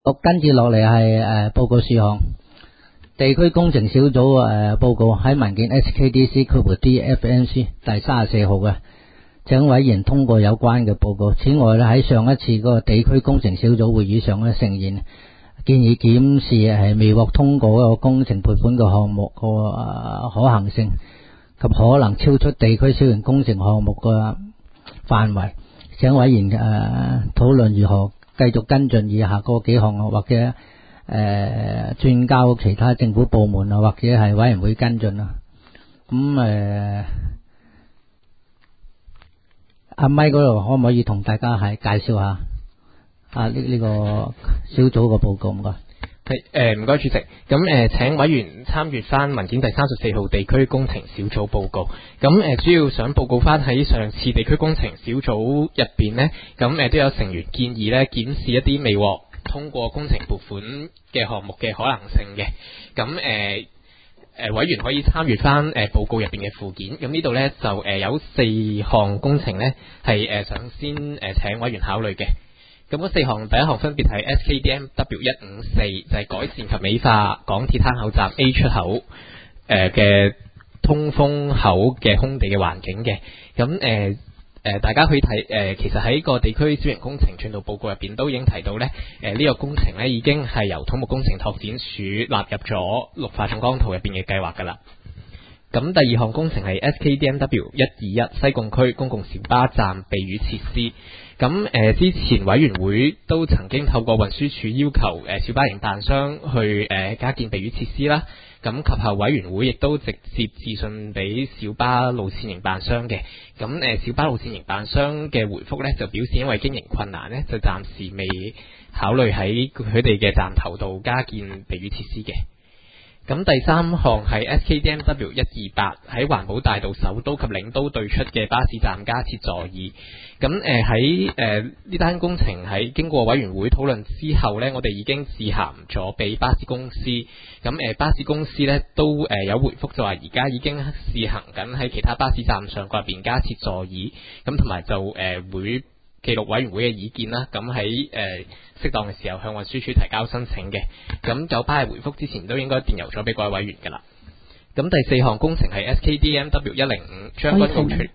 跟住落嚟係報告事項，地區工程小組報告喺文件 SKDC-DFMC 第34號嘅，請委員通過有關嘅報告。此外咧，喺上一次嗰個地區工程小組會議上咧，成員建議檢視係未獲通過嗰個工程撥款嘅項目個可行性及可能超出地區小型工程項目嘅範圍，請委員討論如何繼續跟進以下嗰幾項，或者轉交其他政府部門啊，或者係委員會跟進啊。咁阿咪嗰度可唔可以同大家係介紹下呢個小組嘅報告？唔該。 係唔該主席。咁請委員參閱翻文件第34號地區工程小組報告。咁主要想報告翻喺上次地區工程小組入邊呢，咁都有成員建議呢檢視一啲未獲通過工程撥款嘅項目嘅可能性嘅。咁委員可以參閱翻報告入邊嘅附件。咁呢度呢，就有4項工程呢係想先請委員考慮嘅。咁嗰4項，第一項分別係 SKDMW154，就係改善及美化港鐵灘口站 A 出口嘅通風口嘅空地嘅環境嘅。咁大家可以睇其實喺個地區小型工程進度報告入邊都已經提到咧，呢個工程咧已經係由土木工程拓展署納入咗綠化重光圖入邊嘅計劃㗎啦。咁第二項工程係 SKDMW121西貢區公共小巴站避雨設施。咁之前委員會都曾經透過運輸署要求小巴營辦商去加建避雨設施啦。咁及後委員會亦都直接致信俾小巴路線營辦商嘅。咁小巴路線營辦商嘅回覆呢，就表示因為經營困難呢，就暫時未考慮喺佢哋嘅站頭度加建避雨設施嘅。咁第三項係 SKDMW128喺環保大道首都及領都對出嘅巴士站加設座椅。咁喺呢單工程喺經過委員會討論之後呢，我哋已經致函咗俾巴士公司。咁巴士公司呢都有回覆，就話而家已經試行緊喺其他巴士站上嗰邊加設座椅。咁同埋就會記錄委員會嘅意見啦。咁喺適當嘅時候向運輸署提交申請嘅。咁九巴嘅回覆之前都應該電郵咗俾各位委員㗎啦。咁第4項工程係 SKDMW105將軍澳荃。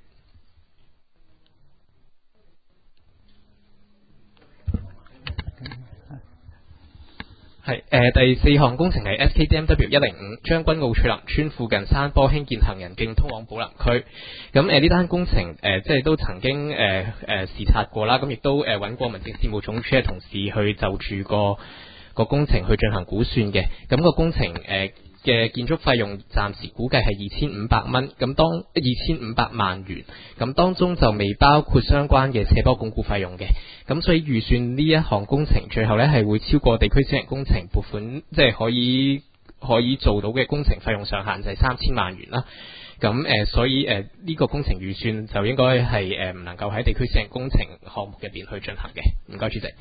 係第4項工程係 SKDMW105將軍澳翠林村附近山坡興建行人徑通往寶林區。咁呢單工程即係都曾經視察過啦。咁亦都揾過民政事務總署嘅同事去就住個工程去進行估算嘅。咁個工程嘅建築費用暫時估計係2500蚊，咁2500萬元，咁當中就未包括相關嘅斜坡鞏固費用嘅。咁所以預算呢一項工程最後呢係會超過地區小型工程撥款，即係可以做到嘅工程費用上限就係3000萬元啦。咁所以呢個工程預算就應該係唔能夠喺地區小型工程項目入邊去進行嘅。唔該主席。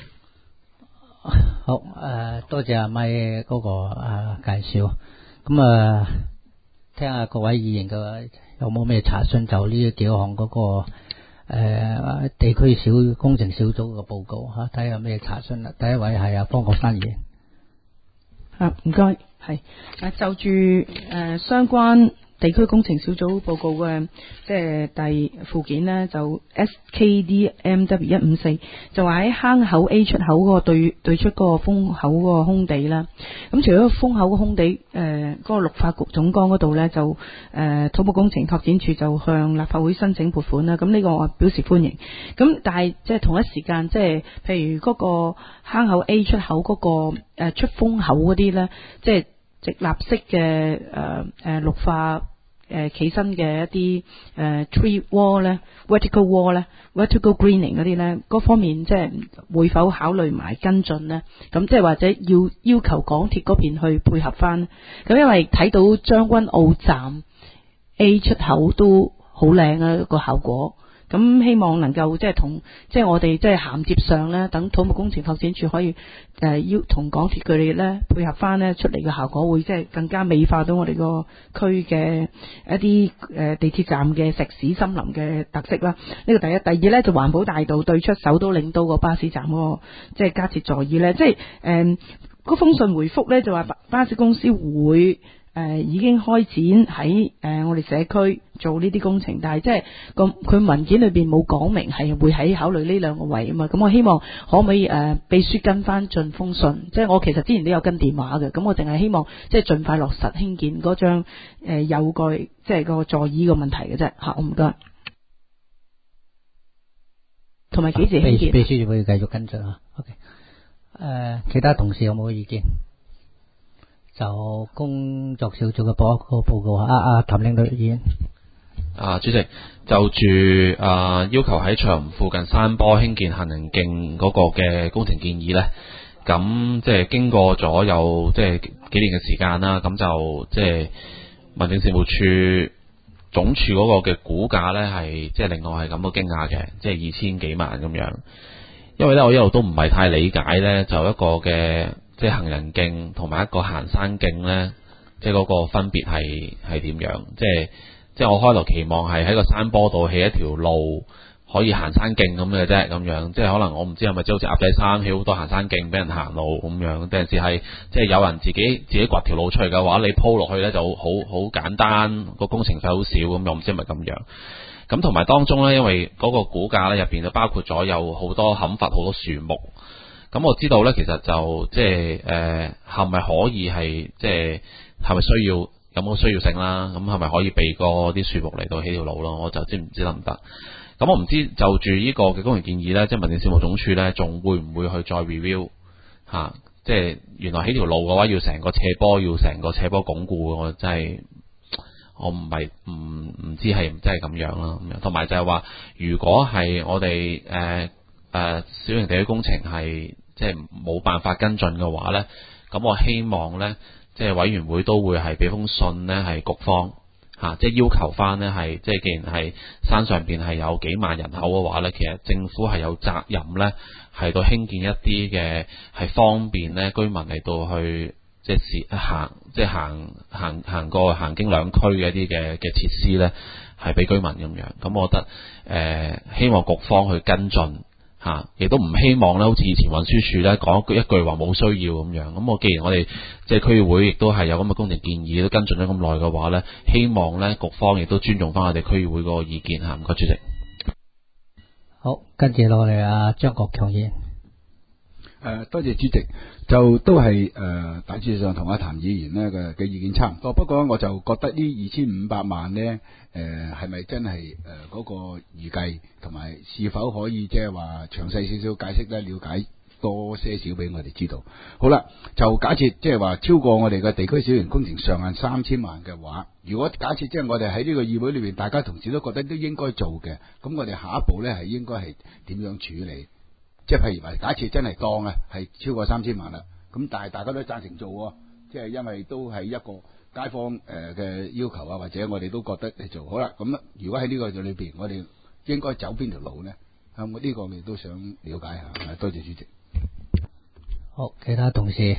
好，多謝阿咪嗰個介紹。咁聽下各位議員嘅有冇咩查詢就呢幾項嗰個地區小工程小組嘅報告吓，睇下有咩查詢啦。第一位係阿方國珊議員。 唔該，係就住相關地區工程小組報告嘅即係第附件呢，就 SKDMW154 就話喺坑口 A 出口嗰個對出嗰個風口嗰個空地啦。咁除咗風口個空地嗰個綠化局總綱嗰度呢，就土木工程拓展署就向立法會申請撥款啦。咁呢個我表示歡迎。咁但係即係同一時間，即係譬如嗰個坑口 A 出口嗰個出風口嗰啲呢，即係直立式嘅綠化企身嘅一啲tree wall 咧 vertical wall 咧 vertical greening 嗰啲咧，嗰方面即係會否考慮埋跟進咧？咁即係或者要求港鐵嗰邊去配合翻。咁因為睇到將軍澳站 A 出口都好靚啊個效果。 咁希望能夠即係同即係我哋即係銜接上咧，等土木工程發展署可以要同港鐵佢哋咧配合翻咧出嚟嘅效果，會即係更加美化到我哋個區嘅一啲地鐵站嘅石屎森林嘅特色啦。呢個第一，第二咧就環保大道對出首都領導個巴士站嗰個即係加設座椅咧，即係嗰封信回覆咧就話巴士公司會已經開展喺我哋社區做呢啲工程，但係即係佢文件裏邊冇講明係會喺考慮呢兩個位啊嘛。咁我希望可唔可以秘書跟翻進封信，即係我其實之前都有跟電話嘅，咁我淨係希望即係盡快落實興建嗰張有個即係個座椅個問題嘅啫嚇，我唔該。同埋幾時興建？ 秘書會繼續跟進啊。OK， 其他同事有冇意見？就工作小組嘅報告啊，譚領隊議員。 主席，就住要求喺長附近山坡興建行人徑嗰個嘅工程建議呢，咁即係經過咗有即係幾年嘅時間啦，咁就即係民政事務處總署嗰個嘅估價呢，係即係令我係感到驚訝嘅，即係2000幾萬咁樣。因為呢，我一路都唔係太理解呢，就一個嘅即係行人徑同埋一個行山徑呢，即係嗰個分別係點樣？即係我開頭期望係喺個山坡度起一條路可以行山徑咁嘅啫，咁樣即係可能我唔知係咪即係好似鴨仔山起好多行山徑俾人行路咁樣，定係係即係有人自己掘條路出嚟嘅話，你鋪落去呢就好簡單，個工程費好少咁，我唔知係咪咁樣。咁同埋當中呢，因為嗰個估價呢入邊就包括咗有好多砍伐好多樹木。咁我知道呢，其實就即係係咪可以係即係係咪需要有冇需要性啦？咁係咪可以避過啲樹木嚟到起條路咯？我就知唔知得唔得？咁我唔知就住呢個嘅工程建議呢，即係民政事務總署呢，仲會唔會去再 review 嚇？即係原來起條路嘅話，要成個斜坡鞏固，我真係我唔知係真係咁樣啦。同埋就係話，如果係我哋小型地區工程係即係冇辦法跟進嘅話呢，咁我希望呢，即係委員會都會係俾封信呢，係局方即係要求翻呢，係即係既然係山上邊係有幾萬人口嘅話呢，其實政府係有責任呢，係到興建一啲嘅係方便呢居民嚟到去即係行過行經兩區嘅一啲嘅設施呢，係俾居民咁樣。咁我覺得希望局方去跟進。亦都唔希望咧，好似以前運輸署咧講一句話冇需要咁樣。咁我既然我哋即係區議會亦都係有咁嘅工程建議，都跟進咗咁耐嘅話咧，希望咧局方亦都尊重翻我哋區議會嗰個意見嚇。唔該，主席。 好，跟住落嚟張國強議員。 多謝主席，就都係大致上同阿譚議員呢嘅意見差唔多。不過我就覺得呢2500萬呢，係咪真係嗰個預計，同埋是否可以即係話詳細少少解釋得了解多些少俾我哋知道。好啦，就假設即係話超過我哋嘅地區小型工程上限3000萬嘅話，如果假設即係我哋喺呢個議會裏邊，大家同事都覺得都應該做嘅，咁我哋下一步呢係應該係點樣處理？即係譬如話，假設真係當係超過3000萬啦，咁但係大家都贊成做，即係因為都係一個街坊嘅要求啊，或者我哋都覺得你做好啦。咁如果喺呢個裏邊，我哋應該走邊條路呢？我呢個我哋都想了解下。多謝主席。 好，其他同事。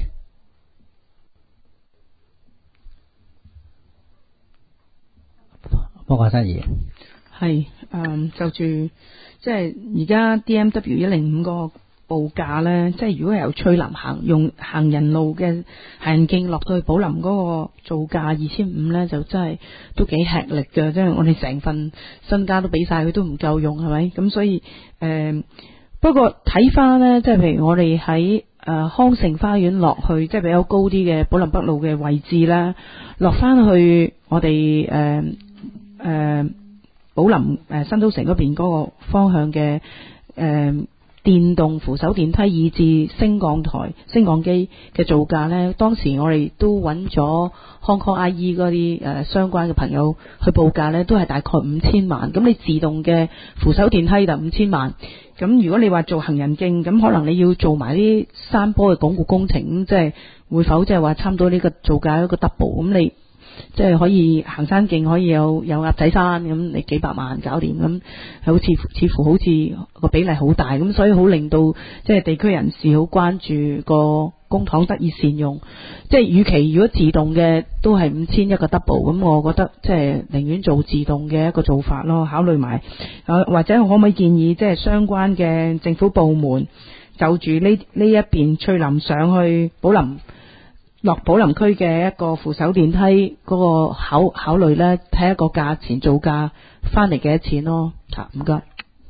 莫國生議員。 係就住即係而家 DMW 105個報價呢，即係如果係由翠林用行人路嘅行人徑落到去寶林嗰個造價2500呢，就真係都幾吃力嘅，即係我哋成份身家都俾晒佢都唔夠用，係咪？咁所以不過睇翻呢，即係譬如我哋喺康城花園落去，即係比較高啲嘅寶林北路嘅位置啦，落翻去我哋寶林新都城嗰邊嗰個方向嘅電動扶手電梯以至升降機嘅造價呢，當時我哋都揾咗 Hong Kong IE 嗰啲相關嘅朋友去報價呢，都係大概5000萬。咁你自動嘅扶手電梯就5000萬。咁如果你話做行人徑，咁可能你要做埋啲山坡嘅鞏固工程，即係會否即係話差唔多呢個造價一個 double？ 咁你即係可以行山徑，可以有鴨仔山咁，你幾百萬搞掂咁，似乎好似個比例好大咁，所以好令到即係地區人士好關注個公帑得以善用。即係與其如果自動嘅都係5000一個 double， 咁我覺得即係寧願做自動嘅一個做法咯，考慮埋或者可唔可以建議即係相關嘅政府部門就住呢一邊翠林上去落寶林區嘅一個扶手電梯嗰個考慮呢，睇一個價錢造價翻嚟幾多錢咯。唔該。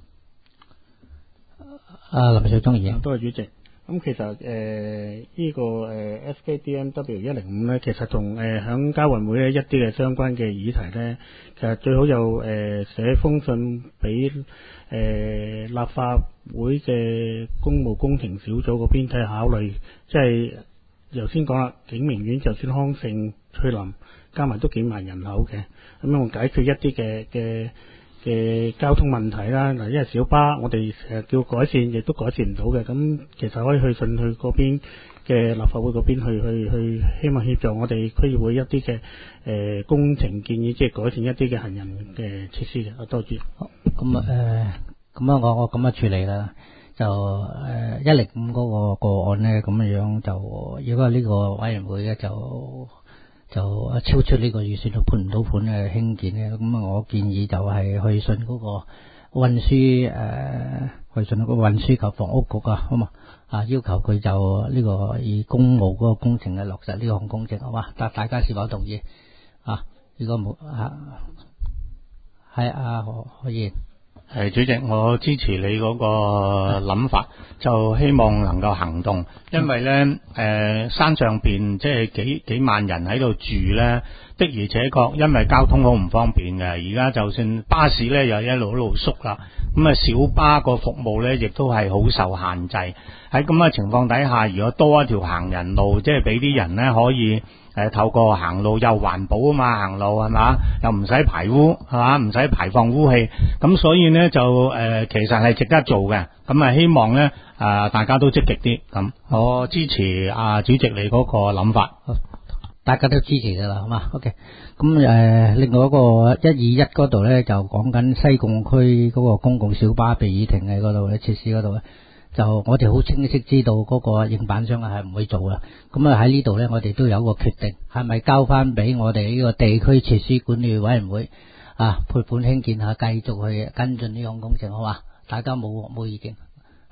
林少忠議員， 多謝主席。咁其實呢個SKDMW 105咧，其實同響交運會咧一啲嘅相關嘅議題咧，其實最好就寫封信俾立法會嘅公務工程小組嗰邊睇考慮，即係頭先講啦，景明苑就算康盛、翠林加埋都幾萬人口嘅，咁樣解決一啲嘅交通問題啦。嗱，因為小巴我哋成日叫改善，亦都改善唔到嘅。咁其實可以去信去嗰邊嘅立法會嗰邊去，希望協助我哋區議會一啲嘅工程建議，即係改善一啲嘅行人嘅設施嘅。多謝。 咁我咁樣處理啦。就105嗰個案咧，咁樣就如果呢個委員會咧就超出呢個預算，就判唔到款嘅興建咧，咁我建議就係去信嗰個運輸去信嗰個運輸及房屋局啊，好嘛？要求佢就呢個以公務嗰個工程嘅落實呢項工程，好嘛？大家是否同意？如果冇係何議員。 係主席，我支持你嗰個諗法，就希望能夠行動，因為呢山上邊即係幾萬人喺度住呢，的而且確因為交通好唔方便嘅，而家就算巴士呢又一路縮啦，咁啊小巴個服務呢亦都係好受限制。喺咁嘅情況底下，如果多一條行人路，即係俾啲人呢可以透過行路又環保啊嘛，行路係嘛，又唔使排污係嘛，唔使排放污氣，咁所以呢，就其實係值得做嘅。咁啊希望呢大家都積極啲，咁我支持主席你嗰個諗法。 大家都支持噶啦，好嘛 ？OK。咁另外一個121嗰度呢，就講緊西貢區嗰個公共小巴被議停嘅嗰度咧，設施嗰度咧。就我哋好清晰知道嗰個營辦商係唔會做啦，咁喺呢度呢，我哋都有個決定，係咪交翻俾我哋呢個地區設施管理委員會撥款興建下，繼續去跟進呢項工程，好嘛？大家冇意見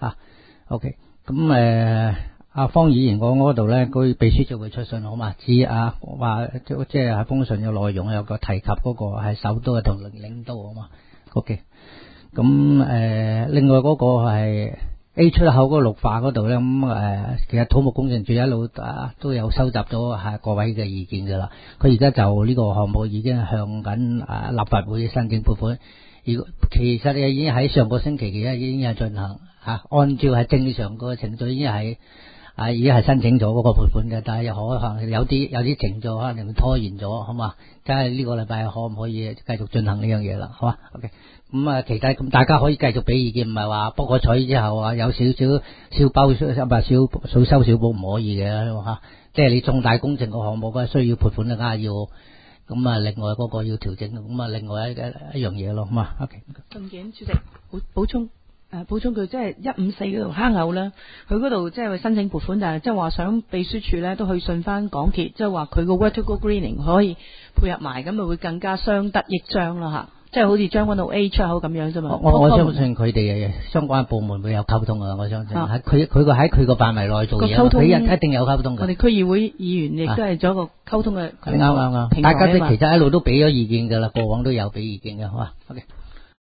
OK。咁方議員講嗰度呢，佢秘書就會出信，好嘛？話即係喺封信嘅內容有個提及嗰個係首都同領導，好嘛 ？OK。咁另外嗰個係A 出口嗰個綠化嗰度咧，其實土木工程署一路都有收集咗各位嘅意見噶啦。佢而家就呢個項目已經向緊立法會申請撥款。其實已經喺上個星期已經有進行按照係正常個程序已經係申請咗嗰個撥款嘅，但係可能有啲程序可能拖延咗，好嘛？梗係呢個禮拜可唔可以繼續進行呢樣嘢啦？好嘛 ？OK。其實咁大家可以繼續俾意見，唔係話卜個取之後有少少小收小補唔可以嘅即係你重大工程個項目需要撥款嘅，梗係要咁另外嗰個要調整，咁另外一樣嘢咯，好嘛 ？OK。 順便主席補充句，即係154嗰度坑口咧，佢嗰度即係申請撥款，但係即係話想秘書處咧都去信翻港鐵，即係話佢個 vertical greening 可以配合埋，咁咪會更加相得益彰啦吓。即係好似將軍澳 A 出口咁樣啫嘛。我相信佢哋相關部門會有溝通啊！我相信喺佢個範圍內做嘢，佢一定有溝通嘅。 我哋區議會議員亦都係做一個溝通嘅。 啱。大家其實一路都俾咗意見噶啦，過往都有俾意見嘅，好嘛 ？OK。